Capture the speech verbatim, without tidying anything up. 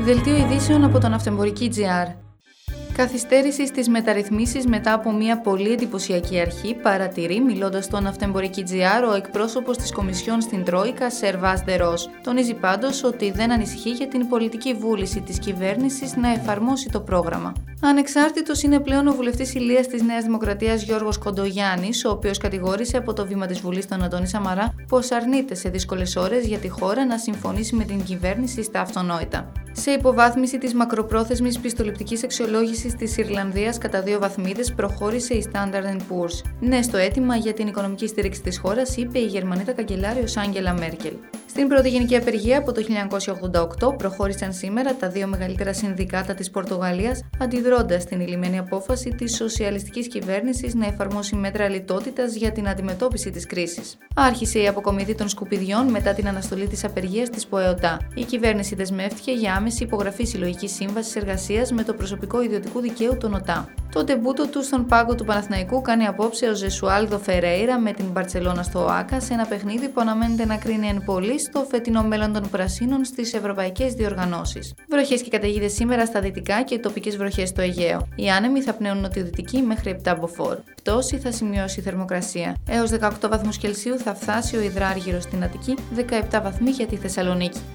Δελτίο ειδήσεων από το Ναυτεμπορική τζι αρ. Καθυστέρηση στις μεταρρυθμίσεις μετά από μια πολύ εντυπωσιακή αρχή, παρατηρεί, μιλώντας στο Ναυτεμπορική τζι αρ, ο εκπρόσωπος της Κομισιόν στην Τρόικα, Σερβάς Ντερός. Τονίζει πάντως ότι δεν ανησυχεί για την πολιτική βούληση της κυβέρνησης να εφαρμόσει το πρόγραμμα. Ανεξάρτητος είναι πλέον ο βουλευτής Ηλίας της Νέας Δημοκρατίας Γιώργος Κοντογιάννης, ο οποίος κατηγόρησε από το βήμα της Βουλής τον Αντώνη Σαμαρά πως αρνείται σε δύσκολες ώρες για τη χώρα να συμφωνήσει με την κυβέρνηση στα αυτονόητα. Σε υποβάθμιση της μακροπρόθεσμης πιστοληπτικής αξιολόγησης της Ιρλανδίας κατά δύο βαθμίδες προχώρησε η Standard εντ Poor's. Ναι στο αίτημα για την οικονομική στήριξη της χώρας, είπε η Γερμανίδα καγκελάριος Άγγελα Μέρκελ. Στην πρώτη γενική απεργία από το χίλια εννιακόσια ογδόντα οκτώ προχώρησαν σήμερα τα δύο μεγαλύτερα συνδικάτα της Πορτογαλίας, αντιδρώντας στην ηλυμένη απόφαση της σοσιαλιστικής κυβέρνησης να εφαρμόσει μέτρα λιτότητας για την αντιμετώπιση της κρίσης. Άρχισε η αποκομιδή των σκουπιδιών μετά την αναστολή της απεργίας της ΠΟΕΟΤΑ. Η κυβέρνηση δεσμεύτηκε για άμεση υπογραφή συλλογικής σύμβασης εργασίας με το προσωπικό ιδιωτικού δικαίου των ΟΤΑ. Το ντεμπούτο του στον πάγκο του Παναθηναϊκού κάνει απόψε ο Ζεσουάλδο Φερέιρα με την Μπαρτσελώνα στο ΟΑΚΑ σε ένα παιχνίδι που αναμένεται να κρίνει εν πολύ στο φετινό μέλλον των Πρασίνων στις ευρωπαϊκές διοργανώσεις. Βροχές και καταιγίδες σήμερα στα δυτικά και τοπικές βροχές στο Αιγαίο. Οι άνεμοι θα πνέουν νοτιοδυτικοί μέχρι επτά μποφόρ. Πτώση θα σημειώσει η θερμοκρασία. Έως δεκαοκτώ βαθμούς Κελσίου θα φτάσει ο υδράργυρος στην Αττική, δεκαεπτά βαθμοί για τη Θεσσαλονίκη.